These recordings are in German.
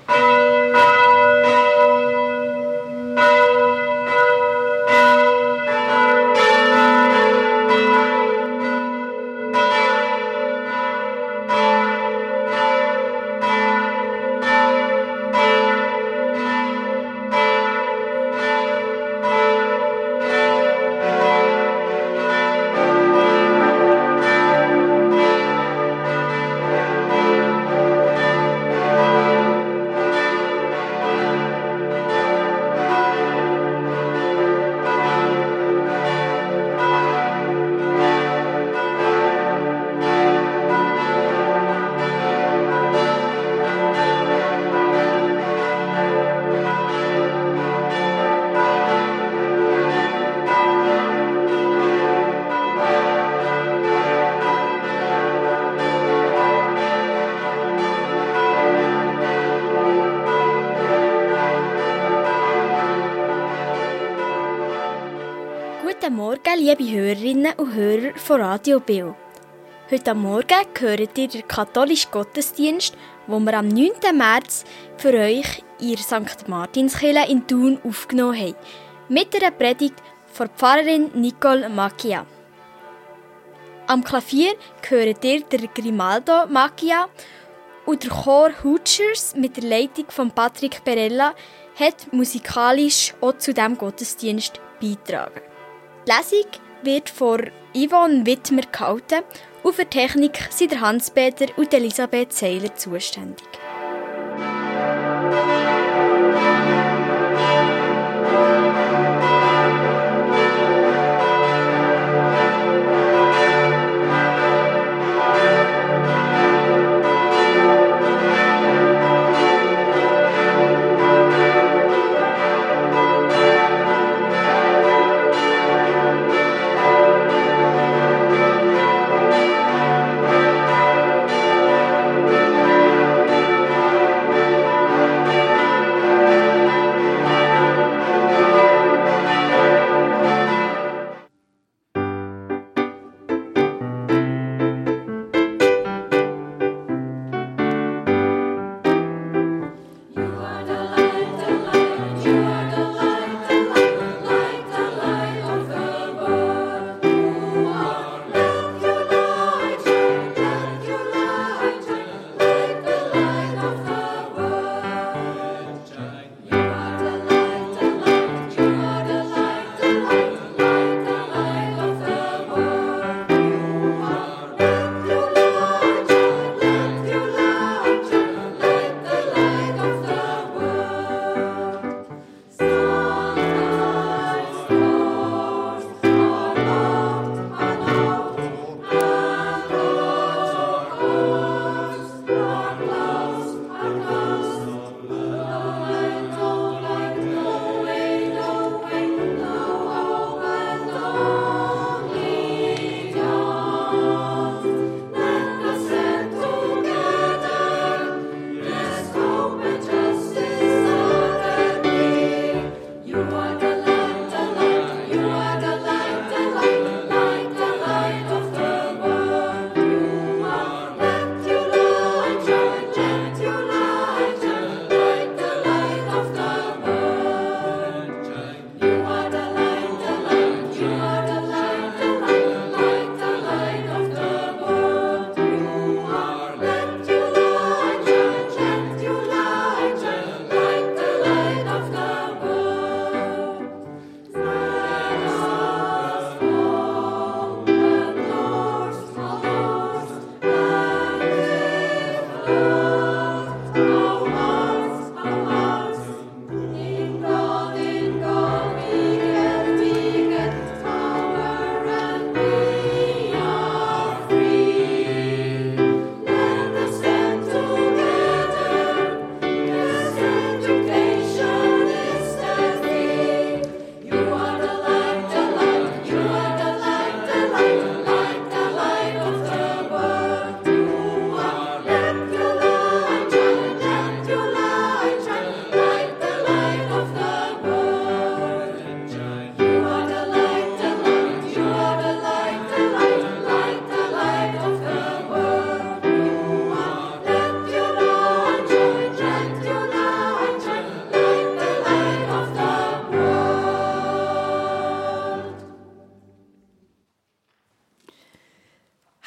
Guten Morgen, liebe Hörerinnen und Hörer von Radio Biel. Heute Morgen hört ihr den katholischen Gottesdienst, den wir am 9. März für euch in der St. Martinskirche in Thun aufgenommen haben, mit einer Predigt von Pfarrerin Nicole Macchia. Am Klavier hört ihr der Grimaldo Macchia und der Chor Hutschers mit der Leitung von Patrick Perella hat musikalisch auch zu diesem Gottesdienst beigetragen. Die Lesung wird von Yvonne Wittmer gehalten und für die Technik sind der Hans-Peter und Elisabeth Seiler zuständig.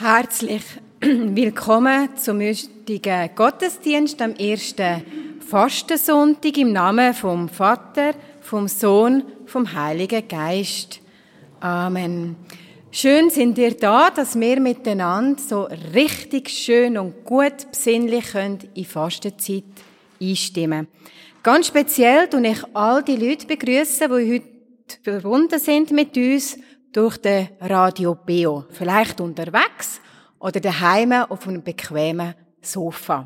Herzlich willkommen zum heutigen Gottesdienst am ersten Fastensonntag im Namen vom Vater, vom Sohn, vom Heiligen Geist. Amen. Schön sind ihr da, dass wir miteinander so richtig schön und gut besinnlich in die Fastenzeit einstimmen. Ganz speziell begrüße ich all die Leute, die heute verbunden sind mit uns durch den Radio Beo. Vielleicht unterwegs oder daheim auf einem bequemen Sofa.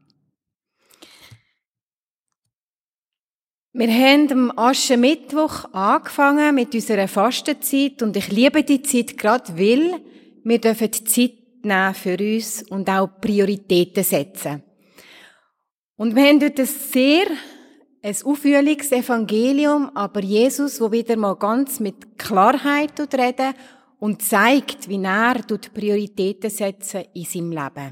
Wir haben am Aschermittwoch angefangen mit unserer Fastenzeit und ich liebe die Zeit gerade, weil wir dürfen Zeit nehmen für uns und auch Prioritäten setzen. Und wir haben dort ein aufwühliges Evangelium, aber Jesus, der wieder mal ganz mit Klarheit redet und zeigt, wie er Prioritäten setzen in seinem Leben.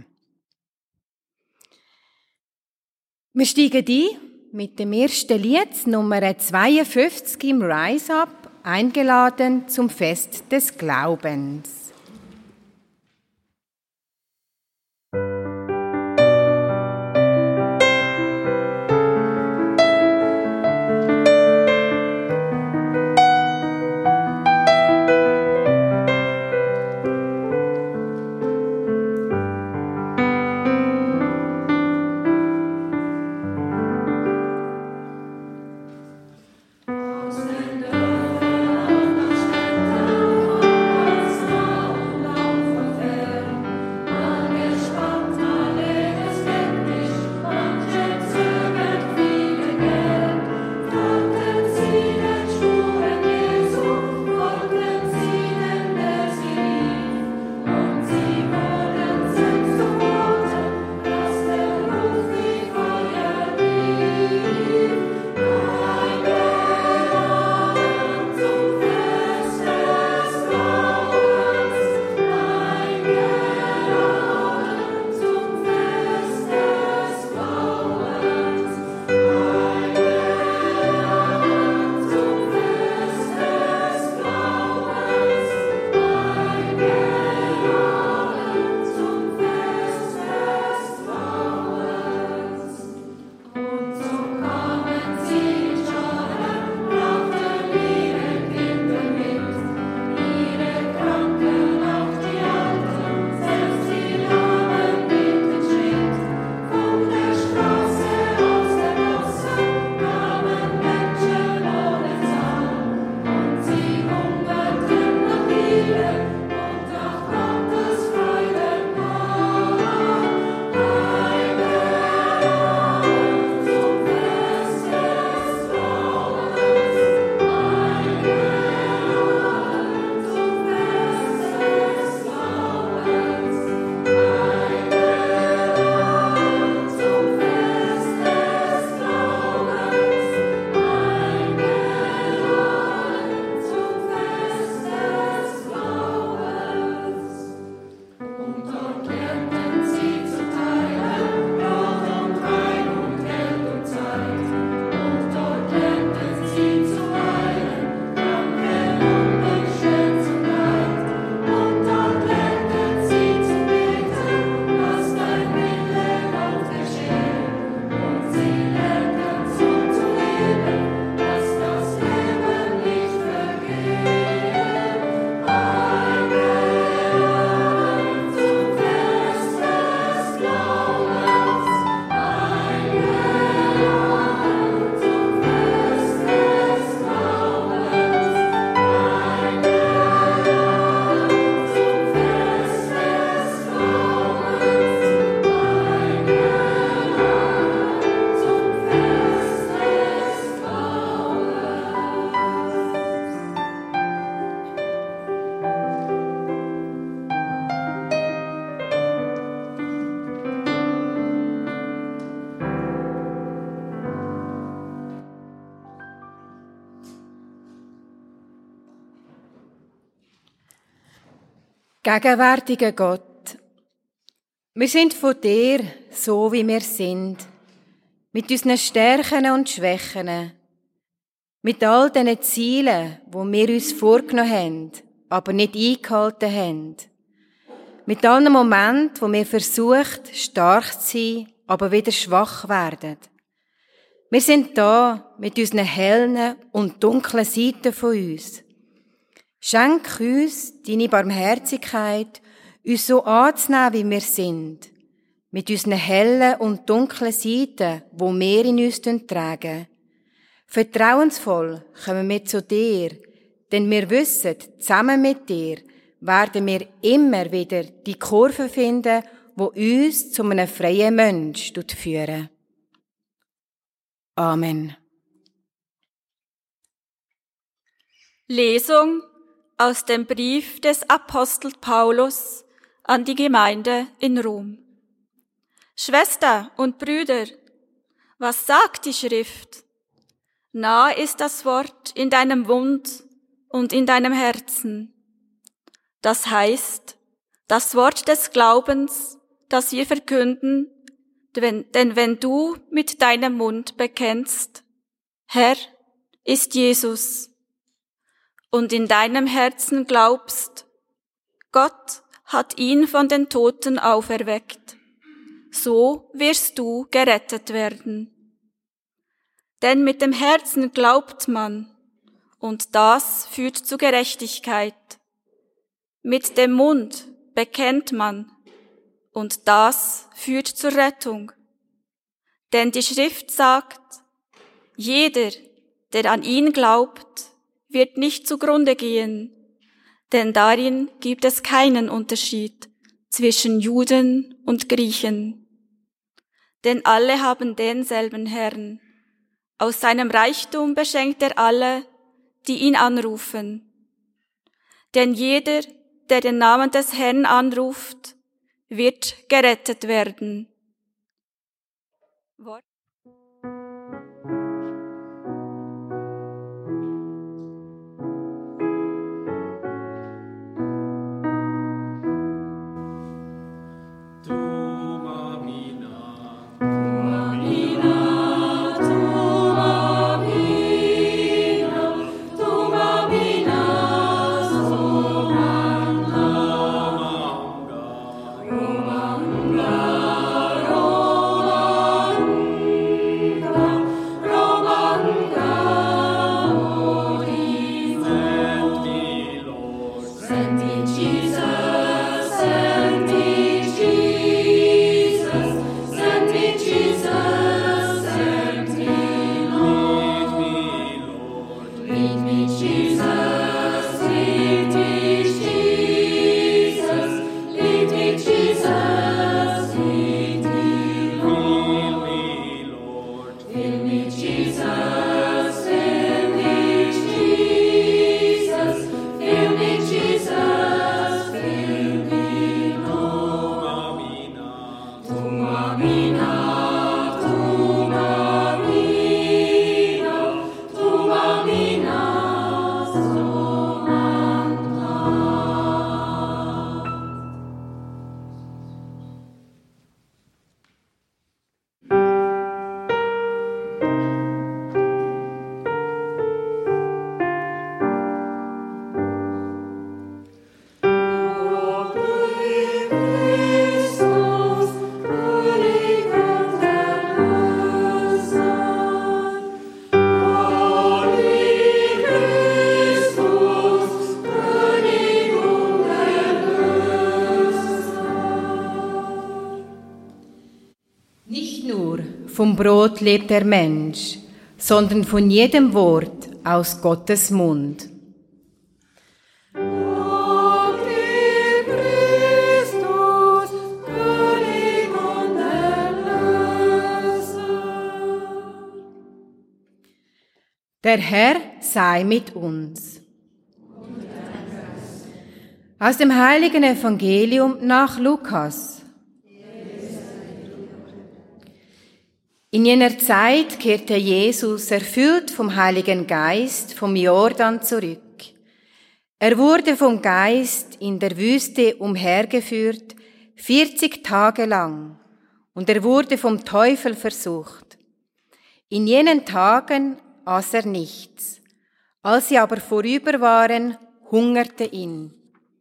Wir steigen ein mit dem ersten Lied, Nummer 52 im Rise Up, eingeladen zum Fest des Glaubens. Gegenwärtiger Gott, wir sind von dir so, wie wir sind, mit unseren Stärken und Schwächen, mit all diesen Zielen, die wir uns vorgenommen haben, aber nicht eingehalten haben. Mit allen Momenten, wo wir versucht, stark zu sein, aber wieder schwach werden. Wir sind da mit unseren hellen und dunklen Seiten von uns. Schenk uns deine Barmherzigkeit, uns so anzunehmen, wie wir sind. Mit unseren hellen und dunklen Seiten, wo wir in uns tragen. Vertrauensvoll kommen wir zu dir, denn wir wissen, zusammen mit dir werden wir immer wieder die Kurve finden, wo uns zu einem freien Mensch führen. Amen. Lesung aus dem Brief des Apostels Paulus an die Gemeinde in Rom. Schwester und Brüder, was sagt die Schrift? Nah ist das Wort in deinem Mund und in deinem Herzen. Das heißt, das Wort des Glaubens, das wir verkünden, denn wenn du mit deinem Mund bekennst, Herr ist Jesus, und in deinem Herzen glaubst, Gott hat ihn von den Toten auferweckt, so wirst du gerettet werden. Denn mit dem Herzen glaubt man, und das führt zu Gerechtigkeit. Mit dem Mund bekennt man, und das führt zur Rettung. Denn die Schrift sagt, jeder, der an ihn glaubt, wird nicht zugrunde gehen, denn darin gibt es keinen Unterschied zwischen Juden und Griechen. Denn alle haben denselben Herrn. Aus seinem Reichtum beschenkt er alle, die ihn anrufen. Denn jeder, der den Namen des Herrn anruft, wird gerettet werden. Vom Brot lebt der Mensch, sondern von jedem Wort aus Gottes Mund. Der Herr sei mit uns. Aus dem heiligen Evangelium nach Lukas. In jener Zeit kehrte Jesus, erfüllt vom Heiligen Geist, vom Jordan zurück. Er wurde vom Geist in der Wüste umhergeführt, 40 Tage lang, und er wurde vom Teufel versucht. In jenen Tagen aß er nichts. Als sie aber vorüber waren, hungerte ihn.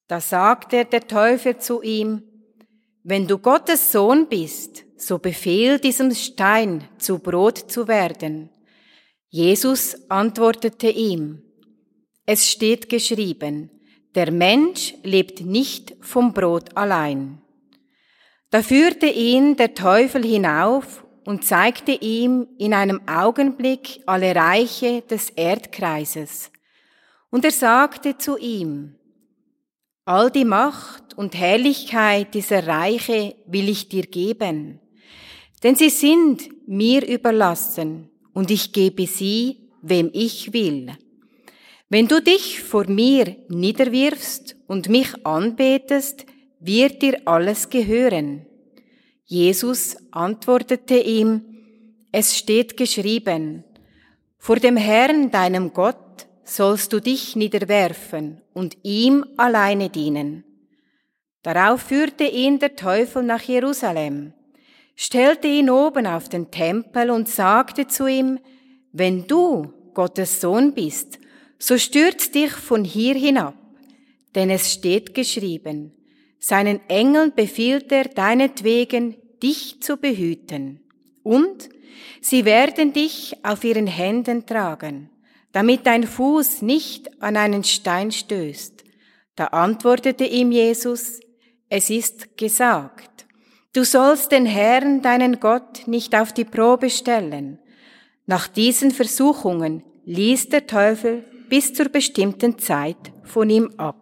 Da sagte der Teufel zu ihm: Wenn du Gottes Sohn bist, so befehl diesem Stein zu Brot zu werden. Jesus antwortete ihm: Es steht geschrieben, der Mensch lebt nicht vom Brot allein. Da führte ihn der Teufel hinauf und zeigte ihm in einem Augenblick alle Reiche des Erdkreises. Und er sagte zu ihm: All die Macht und Herrlichkeit dieser Reiche will ich dir geben, denn sie sind mir überlassen und ich gebe sie, wem ich will. Wenn du dich vor mir niederwirfst und mich anbetest, wird dir alles gehören. Jesus antwortete ihm: Es steht geschrieben, vor dem Herrn, deinem Gott, sollst du dich niederwerfen und ihm alleine dienen. Darauf führte ihn der Teufel nach Jerusalem, stellte ihn oben auf den Tempel und sagte zu ihm: Wenn du Gottes Sohn bist, so stürz dich von hier hinab, denn es steht geschrieben, seinen Engeln befiehlt er deinetwegen, dich zu behüten. Und sie werden dich auf ihren Händen tragen, damit dein Fuß nicht an einen Stein stößt. Da antwortete ihm Jesus: Es ist gesagt, du sollst den Herrn, deinen Gott, nicht auf die Probe stellen. Nach diesen Versuchungen ließ der Teufel bis zur bestimmten Zeit von ihm ab.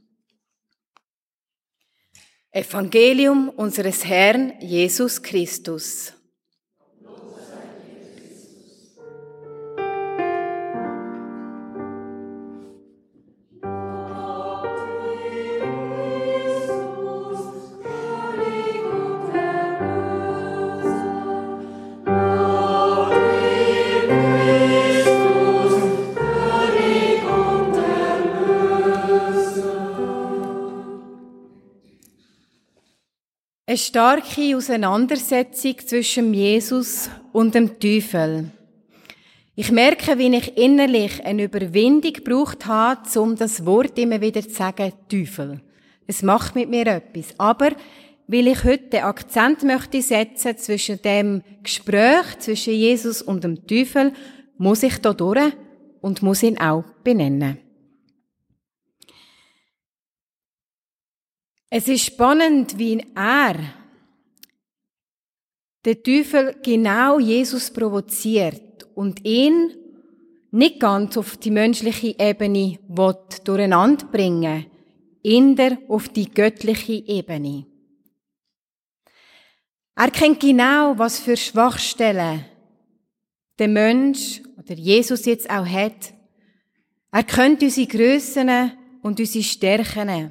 Evangelium unseres Herrn Jesus Christus. Eine starke Auseinandersetzung zwischen Jesus und dem Teufel. Ich merke, wie ich innerlich eine Überwindung gebraucht habe, um das Wort immer wieder zu sagen, Teufel. Es macht mit mir etwas. Aber weil ich heute den Akzent möchte setzen zwischen dem Gespräch zwischen Jesus und dem Teufel, muss ich da durch und muss ihn auch benennen. Es ist spannend, wie der Teufel genau Jesus provoziert und ihn nicht ganz auf die menschliche Ebene durcheinander bringen will, auf die göttliche Ebene. Er kennt genau, was für Schwachstellen der Mensch oder Jesus jetzt auch hat. Er kennt unsere Grössen und unsere Stärken.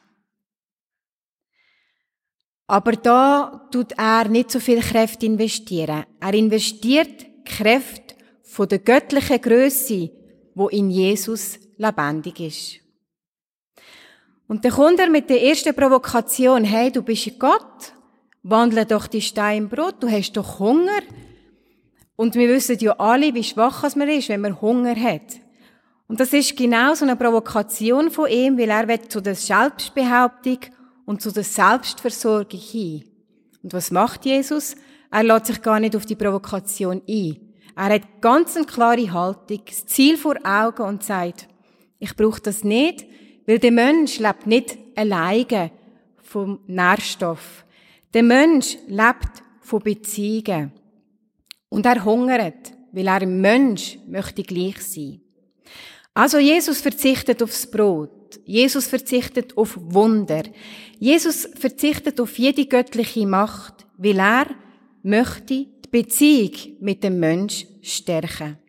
Aber da tut er nicht so viel Kräfte investieren. Er investiert Kräfte von der göttlichen Grösse, wo in Jesus lebendig ist. Und dann kommt er mit der ersten Provokation: Hey, du bist Gott, wandle doch die Steine in Brot, du hast doch Hunger. Und wir wissen ja alle, wie schwach man ist, wenn man Hunger hat. Und das ist genau so eine Provokation von ihm, weil er zu der Selbstbehauptung und zu der Selbstversorgung hin. Und was macht Jesus? Er lässt sich gar nicht auf die Provokation ein. Er hat ganz eine klare Haltung, das Ziel vor Augen und sagt: Ich brauche das nicht, weil der Mensch lebt nicht alleine vom Nährstoff. Der Mensch lebt von Beziehungen. Und er hungert, weil er ein Mensch möchte gleich sein. Also Jesus verzichtet aufs Brot. Jesus verzichtet auf Wunder. Jesus verzichtet auf jede göttliche Macht, weil er möchte die Beziehung mit dem Mensch stärken.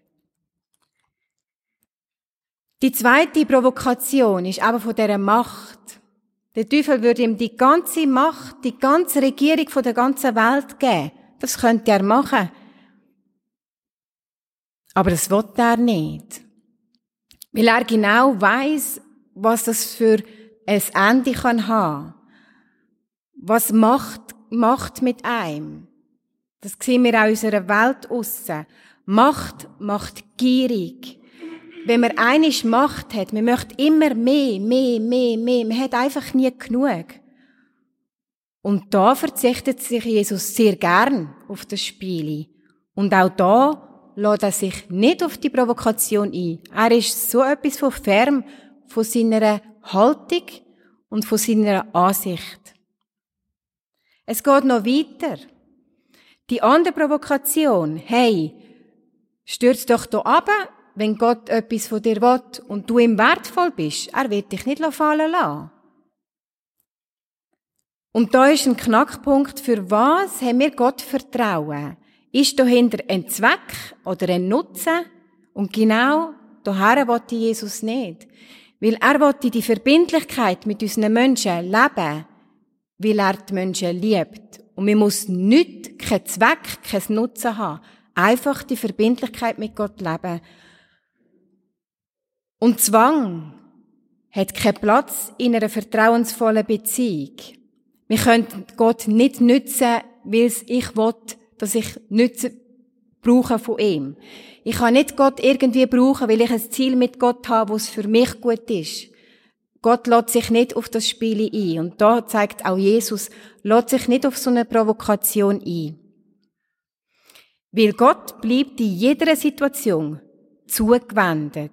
Die zweite Provokation ist aber von dieser Macht. Der Teufel würde ihm die ganze Macht, die ganze Regierung von der ganzen Welt geben. Das könnte er machen. Aber das will er nicht. Weil er genau weiss, was das für ein Ende kann haben. Was Macht mit einem. Das sehen wir auch in unserer Welt aussen. Macht macht gierig. wenn man einiges Macht hat, man möchte immer mehr. Man hat einfach nie genug. Und da verzichtet sich Jesus sehr gern auf das Spiel. Und auch da lässt er sich nicht auf die Provokation ein. Er ist so etwas von fern von seiner Haltung und von seiner Ansicht. Es geht noch weiter. Die andere Provokation, hey, stürz doch da runter, wenn Gott etwas von dir will und du ihm wertvoll bist. Er wird dich nicht fallen lassen. Und da ist ein Knackpunkt, für was haben wir Gott vertrauen? Ist dahinter ein Zweck oder ein Nutzen? Und genau daher will Jesus nicht. Weil er will die Verbindlichkeit mit unseren Menschen leben, weil er die Menschen liebt. Und man muss nichts, keinen Zweck, keinen Nutzen haben. Einfach die Verbindlichkeit mit Gott leben. Und Zwang hat keinen Platz in einer vertrauensvollen Beziehung. Wir können Gott nicht nützen, weil ich will, dass ich Nützen brauche von ihm. Ich kann nicht Gott irgendwie brauchen, weil ich ein Ziel mit Gott habe, was für mich gut ist. Gott lässt sich nicht auf das Spiel ein. Und da zeigt auch Jesus, lässt sich nicht auf so eine Provokation ein. Weil Gott bleibt in jeder Situation zugewendet.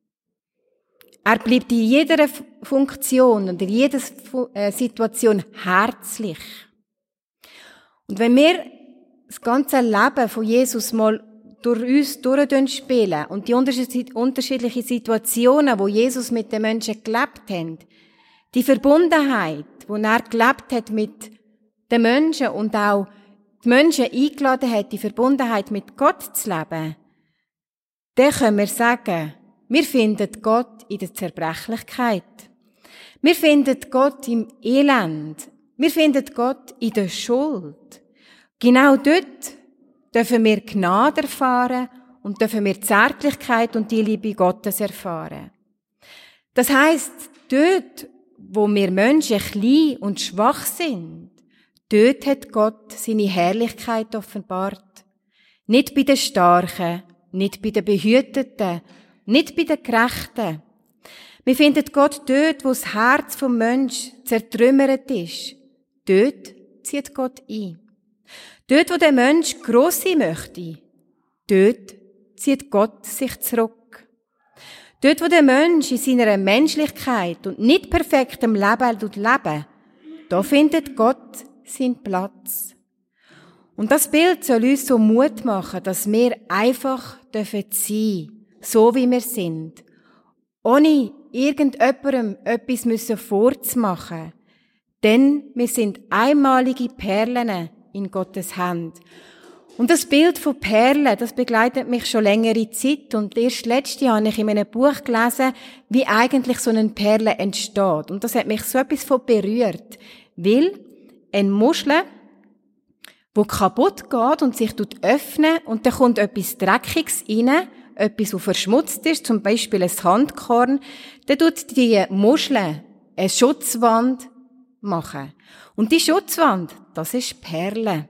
Er bleibt in jeder Funktion und in jeder Situation herzlich. Und wenn wir das ganze Leben von Jesus mal durch uns durchspielen und die unterschiedlichen Situationen, wo Jesus mit den Menschen gelebt hat, die Verbundenheit, wo er gelebt hat mit den Menschen und auch die Menschen eingeladen hat, die Verbundenheit mit Gott zu leben, dann können wir sagen, wir finden Gott in der Zerbrechlichkeit. Wir finden Gott im Elend. Wir finden Gott in der Schuld. Genau dort dürfen wir Gnade erfahren und dürfen wir Zärtlichkeit und die Liebe Gottes erfahren. Das heisst, dort, wo wir Menschen klein und schwach sind, dort hat Gott seine Herrlichkeit offenbart. Nicht bei den Starken, nicht bei den Behüteten, nicht bei den Gerechten. Wir finden Gott dort, wo das Herz vom Mensch zertrümmert ist. Dort zieht Gott ein. Dort, wo der Mensch gross sein möchte, dort zieht Gott sich zurück. Dort, wo der Mensch in seiner Menschlichkeit und nicht perfektem Leben lebt, da findet Gott seinen Platz. Und das Bild soll uns so Mut machen, dass wir einfach sein dürfen, so wie wir sind, ohne irgendjemandem etwas vorzumachen. Denn wir sind einmalige Perlen in Gottes Hand. Und das Bild von Perlen, das begleitet mich schon längere Zeit. Und erst letztes Jahr habe ich in einem Buch gelesen, wie eigentlich so eine Perle entsteht. Und das hat mich so etwas von berührt. Weil eine Muschel, die kaputt geht und sich öffnet und dann kommt etwas Dreckiges rein, etwas, das verschmutzt ist, zum Beispiel ein Handkorn, dann tut die Muschel eine Schutzwand machen. Und die Schutzwand, das ist Perle.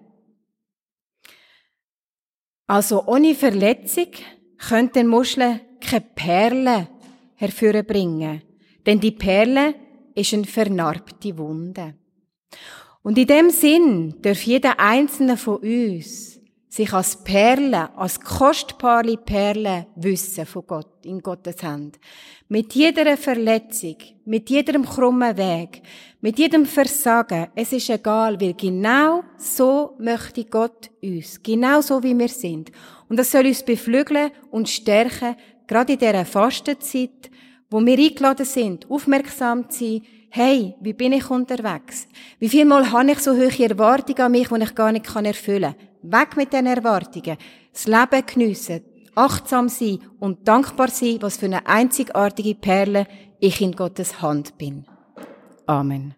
Also ohne Verletzung könnte eine Muschel keine Perle hervorbringen. Denn die Perle ist eine vernarbte Wunde. Und in dem Sinn darf jeder einzelne von uns sich als Perle, als kostbare Perle wissen von Gott, in Gottes Hand. Mit jeder Verletzung, mit jedem krummen Weg, mit jedem Versagen, es ist egal, weil genau so möchte Gott uns, genau so wie wir sind. Und das soll uns beflügeln und stärken, gerade in dieser Fastenzeit, wo wir eingeladen sind, aufmerksam zu sein. Hey, wie bin ich unterwegs? Wie viel Mal habe ich so hohe Erwartungen an mich, die ich gar nicht erfüllen kann? Weg mit den Erwartungen. Das Leben geniessen, achtsam sein und dankbar sein, was für eine einzigartige Perle ich in Gottes Hand bin. Amen.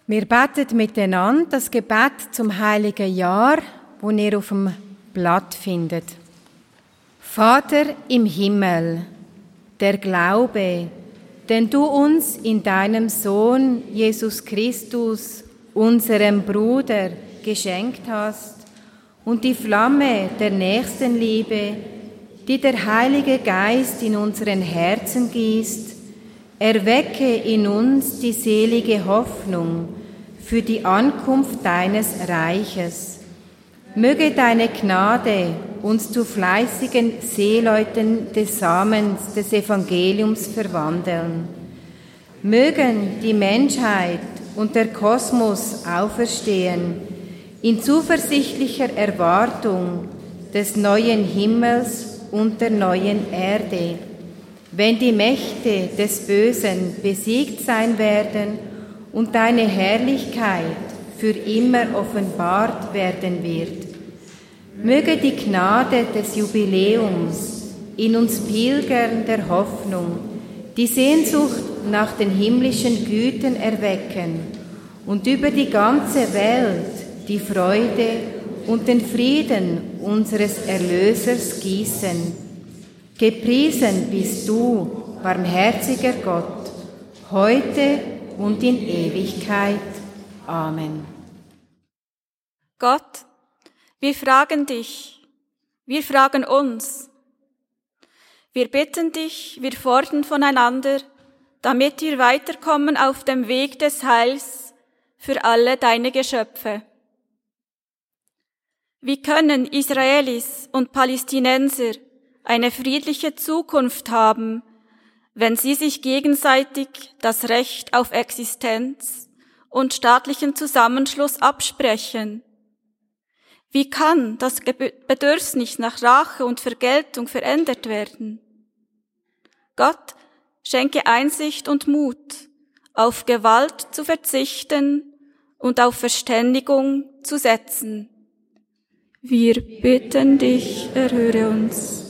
Wir beten miteinander das Gebet zum Heiligen Jahr, das ihr auf dem Blatt findet. Vater im Himmel, der Glaube, den du uns in deinem Sohn Jesus Christus, unserem Bruder, geschenkt hast, und die Flamme der Nächstenliebe, die der Heilige Geist in unseren Herzen gießt, erwecke in uns die selige Hoffnung für die Ankunft deines Reiches. Möge deine Gnade uns zu fleißigen Seeleuten des Samens des Evangeliums verwandeln. Mögen die Menschheit und der Kosmos auferstehen in zuversichtlicher Erwartung des neuen Himmels und der neuen Erde, wenn die Mächte des Bösen besiegt sein werden und deine Herrlichkeit für immer offenbart werden wird. Möge die Gnade des Jubiläums in uns Pilgern der Hoffnung die Sehnsucht nach den himmlischen Gütern erwecken und über die ganze Welt die Freude und den Frieden unseres Erlösers gießen. Gepriesen bist du, barmherziger Gott, heute und in Ewigkeit. Amen. Gott, wir fragen dich, wir fragen uns. Wir bitten dich, wir fordern voneinander, damit wir weiterkommen auf dem Weg des Heils für alle deine Geschöpfe. Wie können Israelis und Palästinenser eine friedliche Zukunft haben, wenn sie sich gegenseitig das Recht auf Existenz und staatlichen Zusammenschluss absprechen? Wie kann das Bedürfnis nach Rache und Vergeltung verändert werden? Gott, schenke Einsicht und Mut, auf Gewalt zu verzichten und auf Verständigung zu setzen. Wir bitten dich, erhöre uns.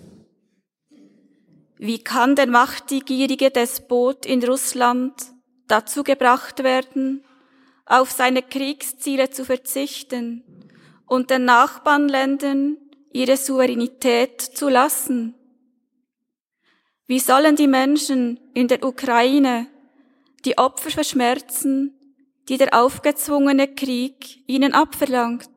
Wie kann der machtgierige Despot in Russland dazu gebracht werden, auf seine Kriegsziele zu verzichten und den Nachbarländern ihre Souveränität zu lassen? Wie sollen die Menschen in der Ukraine die Opfer verschmerzen, die der aufgezwungene Krieg ihnen abverlangt?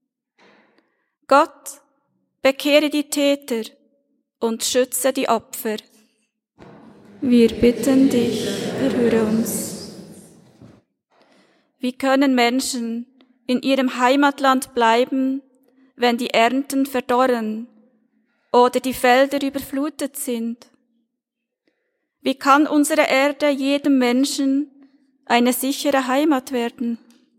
Gott, bekehre die Täter und schütze die Opfer. Wir bitten dich, erhöre uns. Wie können Menschen in ihrem Heimatland bleiben, wenn die Ernten verdorren oder die Felder überflutet sind? Wie kann unsere Erde jedem Menschen eine sichere Heimat werden?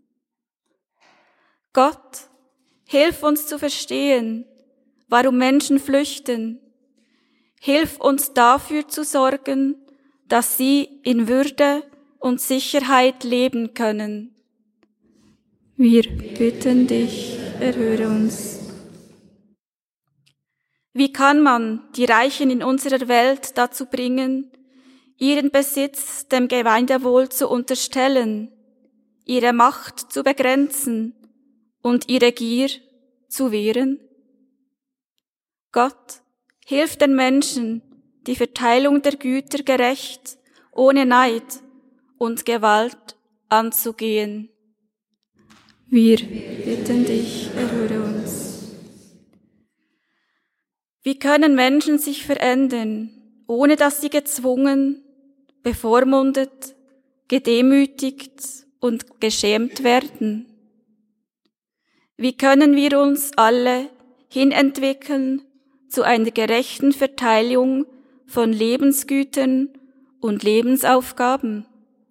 Gott, hilf uns zu verstehen, warum Menschen flüchten. Hilf uns dafür zu sorgen, dass sie in Würde und Sicherheit leben können. Wir bitten dich, erhöre uns. Wie kann man die Reichen in unserer Welt dazu bringen, ihren Besitz dem Gemeinwohl zu unterstellen, ihre Macht zu begrenzen und ihre Gier zu wehren? Gott, hilf den Menschen, die Verteilung der Güter gerecht, ohne Neid und Gewalt anzugehen. Wir bitten dich, erhöre uns. Wie können Menschen sich verändern, ohne dass sie gezwungen, bevormundet, gedemütigt und geschämt werden? Wie können wir uns alle hinentwickeln zu einer gerechten Verteilung von Lebensgütern und Lebensaufgaben?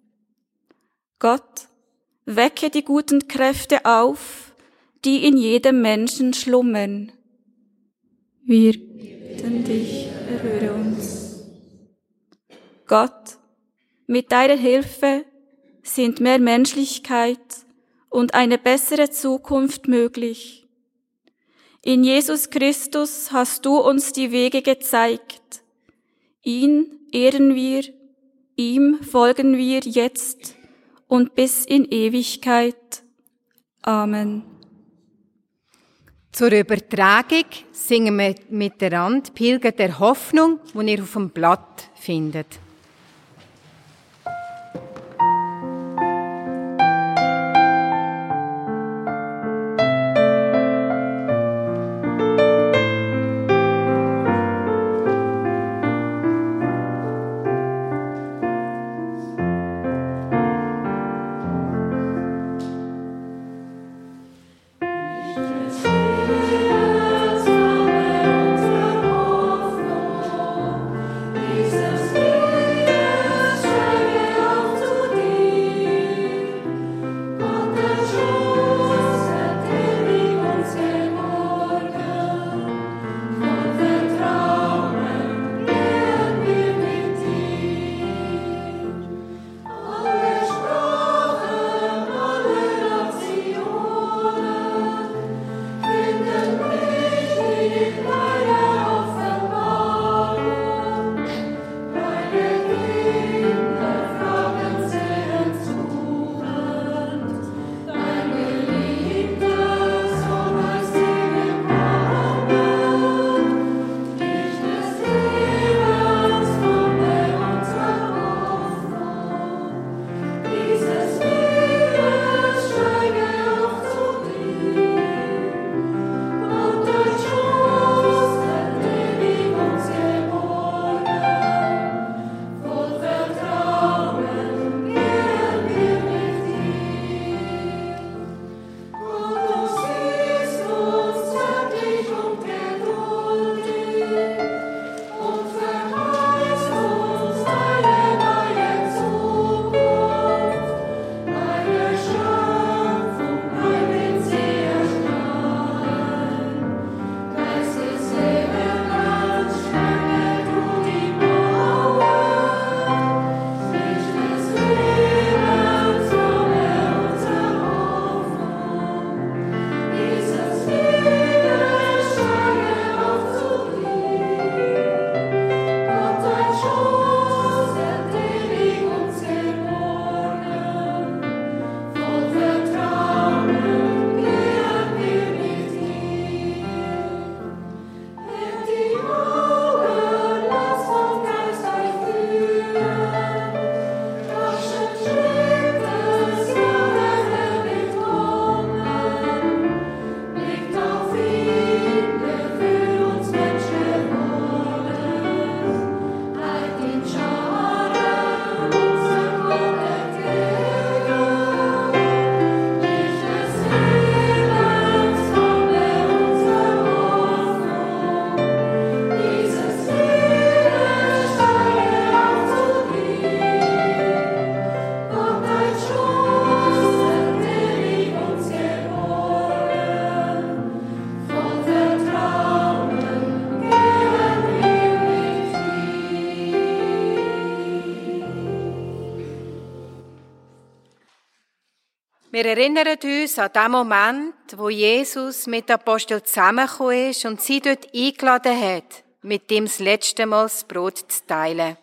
Gott, wecke die guten Kräfte auf, die in jedem Menschen schlummern. Wir bitten dich, erhöre uns. Gott, mit deiner Hilfe sind mehr Menschlichkeit und eine bessere Zukunft möglich. In Jesus Christus hast du uns die Wege gezeigt. Ihn ehren wir, ihm folgen wir jetzt und bis in Ewigkeit. Amen. Zur Übertragung singen wir miteinander Pilger der Hoffnung, die ihr auf dem Blatt findet. Wir erinnern uns an den Moment, wo Jesus mit den Aposteln zusammengekommen ist und sie dort eingeladen hat, mit ihm das letzte Mal das Brot zu teilen.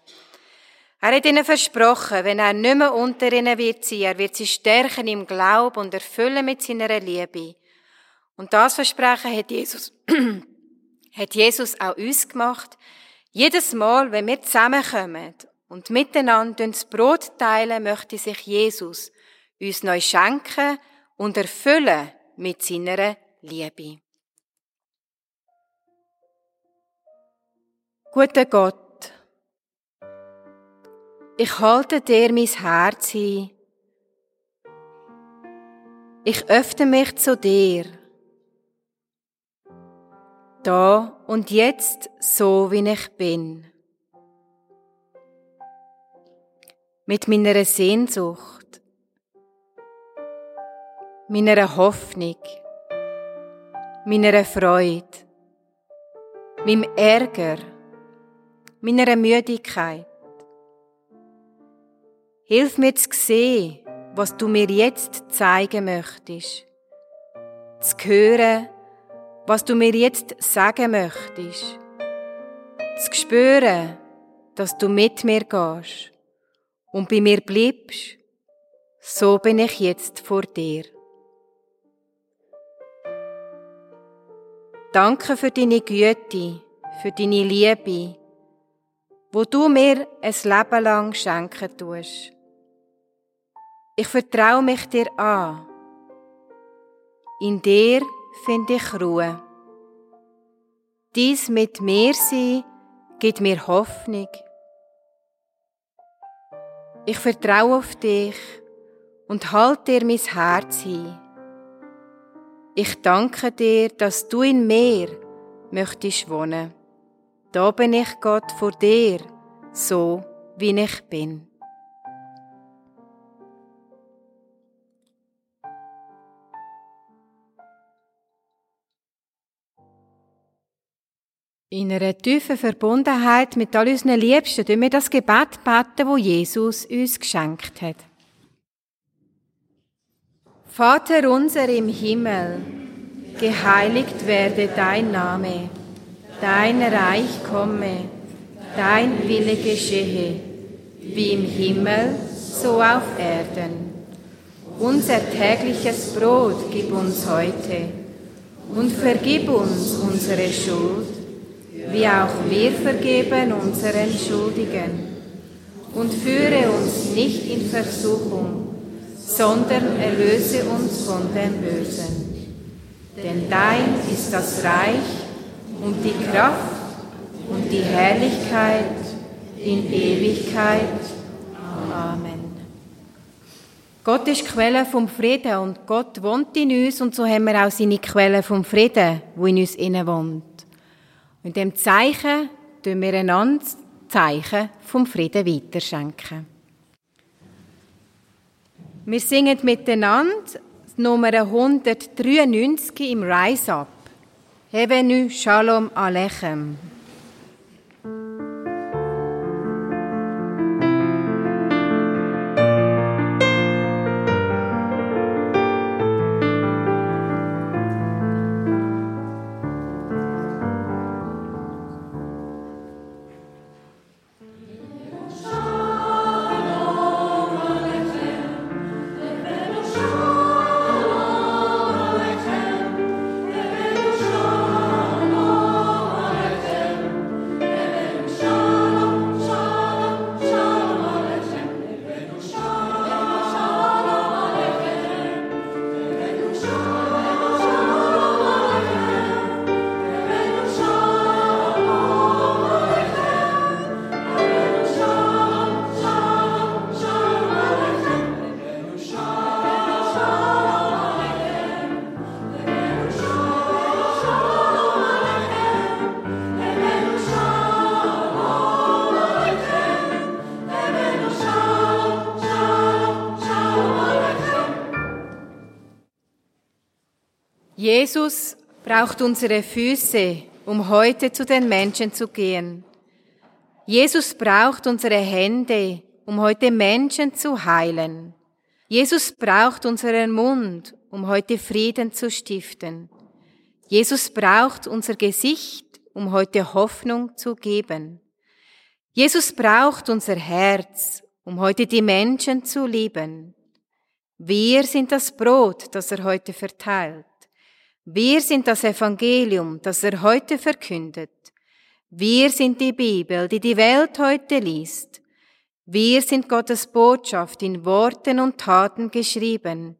Er hat ihnen versprochen, wenn er nicht mehr unter ihnen wird sein, er wird sie stärken im Glauben und erfüllen mit seiner Liebe. Und das Versprechen hat Jesus auch uns gemacht. Jedes Mal, wenn wir zusammenkommen und miteinander das Brot teilen, möchte sich Jesus uns neu schenken und erfüllen mit seiner Liebe. Guter Gott, ich halte dir mein Herz hin. Ich öffne mich zu dir. Da und jetzt, so wie ich bin. Mit meiner Sehnsucht, meiner Hoffnung, meiner Freude, meinem Ärger, meiner Müdigkeit. Hilf mir zu sehen, was du mir jetzt zeigen möchtest. Zu hören, was du mir jetzt sagen möchtest. Zu spüren, dass du mit mir gehst und bei mir bleibst, so bin ich jetzt vor dir. Danke für deine Güte, für deine Liebe, wo du mir ein Leben lang schenken tust. Ich vertraue mich dir an. In dir finde ich Ruhe. Dies mit mir sein gibt mir Hoffnung. Ich vertraue auf dich und halte dir mein Herz hin. Ich danke dir, dass du in mir möchtest wohnen. Da bin ich, Gott, vor dir, so wie ich bin. In einer tiefen Verbundenheit mit all unseren Liebsten beten wir das Gebet beten, das Jesus uns geschenkt hat. Vater unser im Himmel, geheiligt werde dein Name, dein Reich komme, dein Wille geschehe, wie im Himmel, so auf Erden. Unser tägliches Brot gib uns heute und vergib uns unsere Schuld, wie auch wir vergeben unseren Schuldigen. Und führe uns nicht in Versuchung, sondern erlöse uns von dem Bösen. Denn dein ist das Reich und die Kraft und die Herrlichkeit in Ewigkeit. Amen. Gott ist die Quelle vom Frieden und Gott wohnt in uns und so haben wir auch seine Quelle vom Frieden, wo in uns innen wohnt. Und in diesem Zeichen tun wir einander Zeichen vom Frieden weiterschenken. Wir singen miteinander Nummer 193 im Rise Up. Hevenu Shalom Alechem. Jesus braucht unsere Füße, um heute zu den Menschen zu gehen. Jesus braucht unsere Hände, um heute Menschen zu heilen. Jesus braucht unseren Mund, um heute Frieden zu stiften. Jesus braucht unser Gesicht, um heute Hoffnung zu geben. Jesus braucht unser Herz, um heute die Menschen zu lieben. Wir sind das Brot, das er heute verteilt. Wir sind das Evangelium, das er heute verkündet. Wir sind die Bibel, die die Welt heute liest. Wir sind Gottes Botschaft in Worten und Taten geschrieben.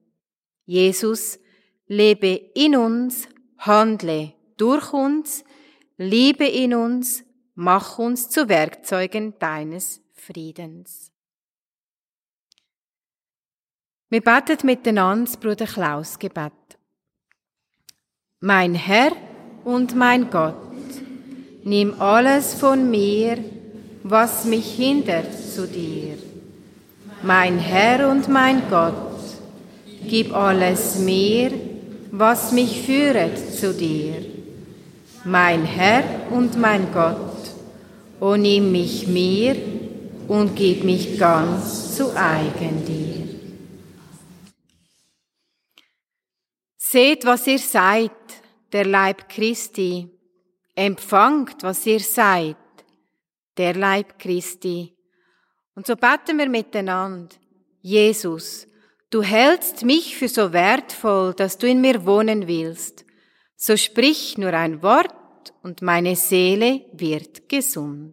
Jesus, lebe in uns, handle durch uns, liebe in uns, mach uns zu Werkzeugen deines Friedens. Wir beten miteinander das Bruder Klaus Gebet. Mein Herr und mein Gott, nimm alles von mir, was mich hindert zu dir. Mein Herr und mein Gott, gib alles mir, was mich führet zu dir. Mein Herr und mein Gott, o nimm mich mir und gib mich ganz zu eigen dir. Seht, was ihr seid, der Leib Christi. Empfangt, was ihr seid, der Leib Christi. Und so beten wir miteinander. Jesus, Du hältst mich für so wertvoll, dass du in mir wohnen willst. So sprich nur ein Wort und meine Seele wird gesund.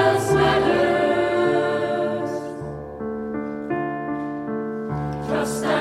Trust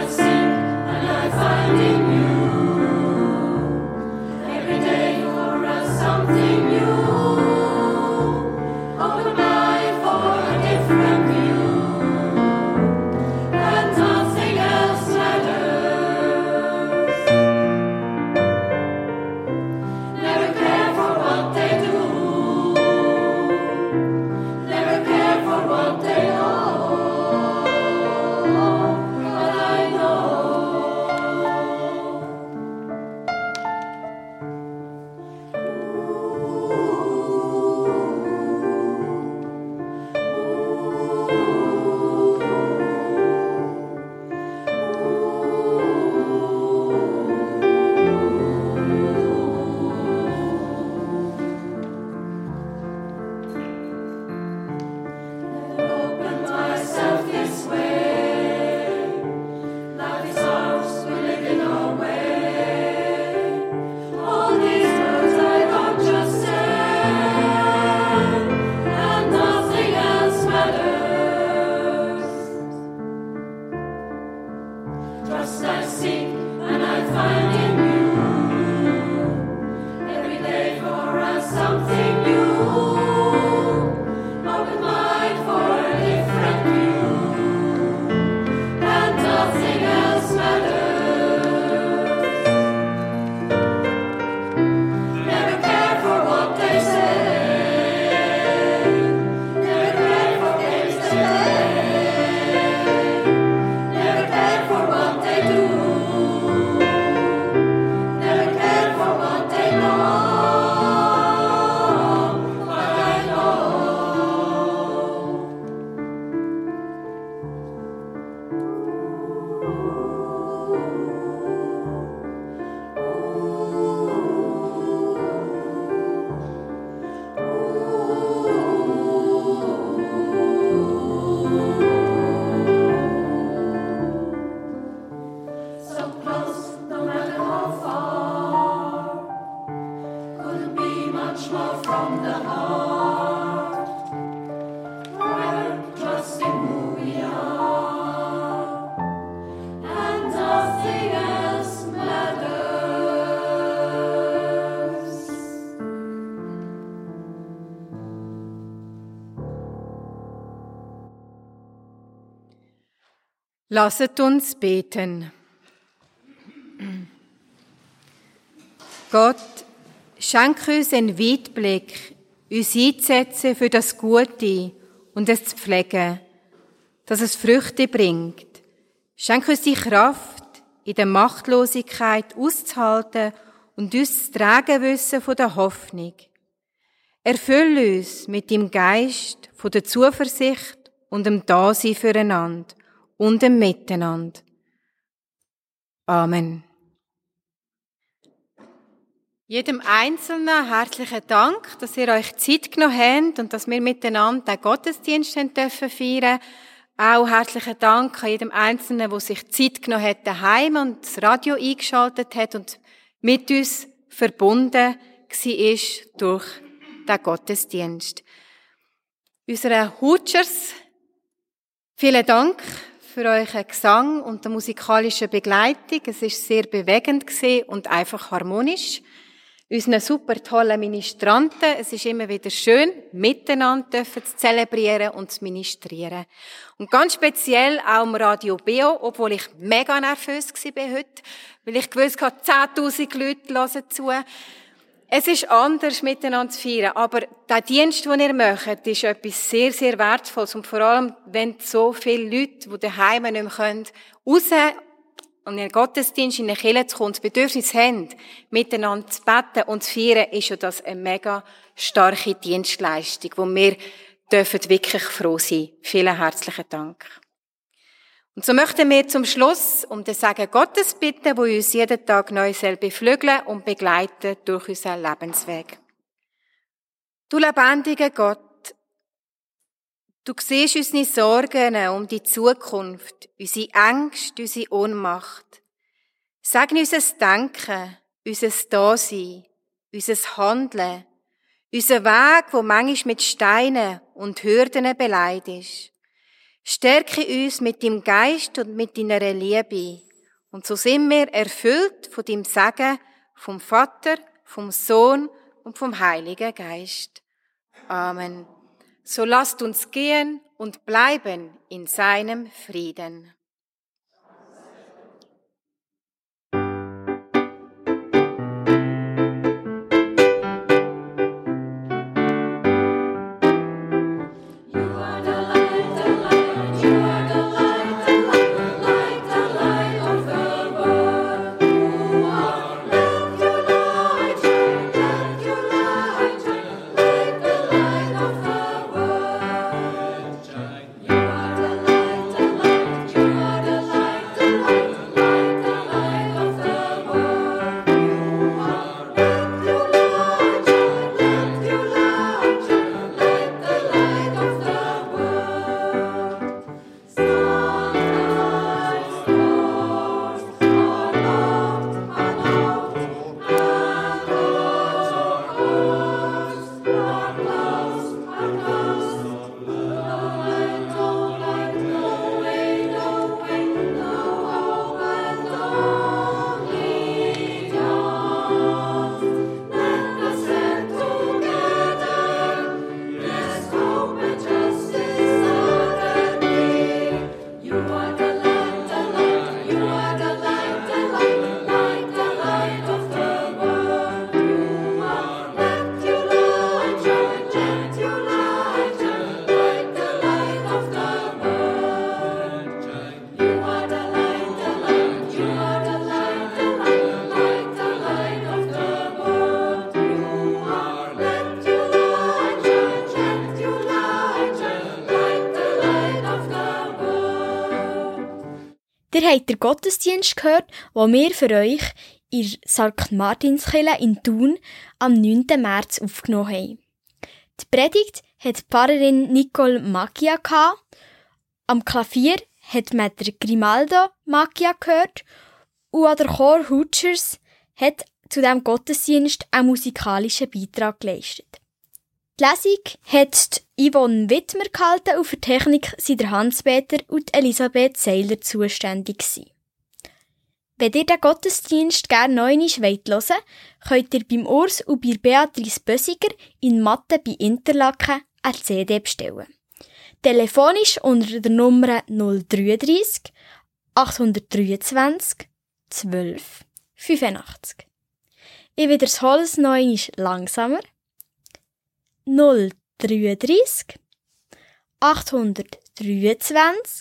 Lasset uns beten. Gott, schenk uns einen Weitblick, uns einzusetzen für das Gute und es zu pflegen, dass es Früchte bringt. Schenk uns die Kraft, in der Machtlosigkeit auszuhalten und uns zu tragen wissen von der Hoffnung. Erfüll uns mit dem Geist von der Zuversicht und dem Dasein füreinander und dem Miteinander. Amen. Jedem Einzelnen herzlichen Dank, dass ihr euch Zeit genommen habt und dass wir miteinander den Gottesdienst feiern dürfen. Auch herzlichen Dank an jedem Einzelnen, der sich Zeit genommen hat daheim und das Radio eingeschaltet hat und mit uns verbunden war durch den Gottesdienst. Unsere Hutschers, vielen Dank für euren Gesang und die musikalische Begleitung. Es war sehr bewegend und einfach harmonisch. Unseren super tollen Ministranten, es ist immer wieder schön, miteinander zu zelebrieren und zu ministrieren. Und ganz speziell auch im Radio Beo, obwohl ich mega nervös war heute, weil ich gewusst habe, 10'000 Leute hören zu. Es ist anders, miteinander zu feiern, aber der Dienst, den ihr macht, ist etwas sehr, sehr Wertvolles. Und vor allem, wenn so viele Leute, die daheim nicht mehr können, raus und in den Gottesdienst, in den Kirche zu kommen, das Bedürfnis haben, miteinander zu beten und zu feiern, ist ja das eine mega starke Dienstleistung, wo wir dürfen wirklich froh sein. Vielen herzlichen Dank. Und so möchten wir zum Schluss um den Segen Gottes bitten, wo uns jeden Tag neu beflügeln und begleiten durch unseren Lebensweg. Du lebendiger Gott, du siehst unsere Sorgen um die Zukunft, unsere Ängste, unsere Ohnmacht. Segne unser Denken, unser Dasein, unser Handeln, unser Weg, wo manchmal mit Steinen und Hürden beleidigt ist. Stärke uns mit deinem Geist und mit deiner Liebe. Und so sind wir erfüllt von deinem Segen, vom Vater, vom Sohn und vom Heiligen Geist. Amen. So lasst uns gehen und bleiben in seinem Frieden. Ihr habt den Gottesdienst gehört, den wir für euch in der St. Martinskirche in Thun am 9. März aufgenommen haben. Die Predigt hat die Pfarrerin Nicole Macchia gehabt. Am Klavier hat man der Grimaldo Macchia gehört und an der Chor Hutschers hat zu diesem Gottesdienst einen musikalischen Beitrag geleistet. Die Lesung hat Yvonne Wittmer gehalten und für die Technik sind der Hans-Peter und Elisabeth Seiler zuständig gewesen. Wenn ihr den Gottesdienst gerne noch einmal hören wollt, könnt ihr beim Urs und bei Beatrice Bösiger in Matte bei Interlaken eine CD bestellen. Telefonisch unter der Nummer 033 823 12 85. Ich wiederhole es noch einmal langsamer. 033 823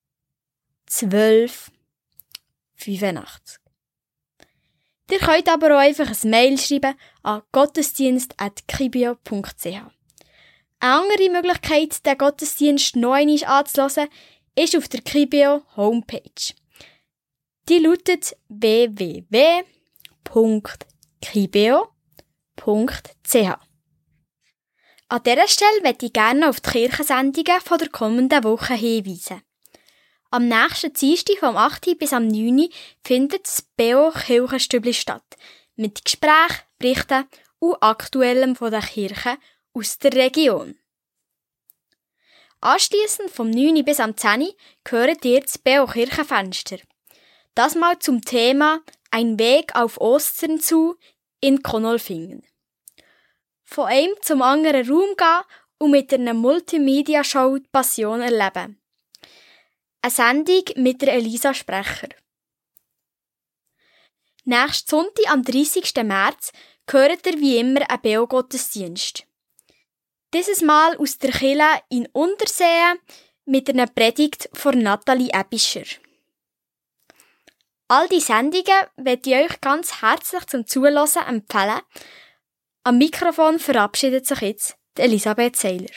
12 85. Ihr könnt aber auch einfach ein Mail schreiben an gottesdienst@kibio.ch. Eine andere Möglichkeit, den Gottesdienst noch einmal anzuhören, ist auf der Kibio Homepage. Die lautet www.kibio.ch. An dieser Stelle möchte ich gerne auf die Kirchensendungen von der kommenden Woche hinweisen. Am nächsten Dienstag vom 8. bis am 9. findet das BO Kirchenstübli statt, mit Gesprächen, Berichten und Aktuellem von der Kirche aus der Region. Anschliessend vom 9. bis am 10. hört ihr das BO Kirchenfenster. Das mal zum Thema Ein Weg auf Ostern zu in Konolfingen. Von einem zum anderen Raum gehen und mit einer Multimedia-Show die Passion erleben. Eine Sendung mit der Elisa Sprecher. Nächsten Sonntag, am 30. März, hört ihr wie immer einen BO-Gottesdienst. Dieses Mal aus der Kirche in Unterseen mit einer Predigt von Nathalie Ebischer. All die Sendungen möchte ich euch ganz herzlich zum Zuhören empfehlen. Am Mikrofon verabschiedet sich jetzt Elisabeth Seiler.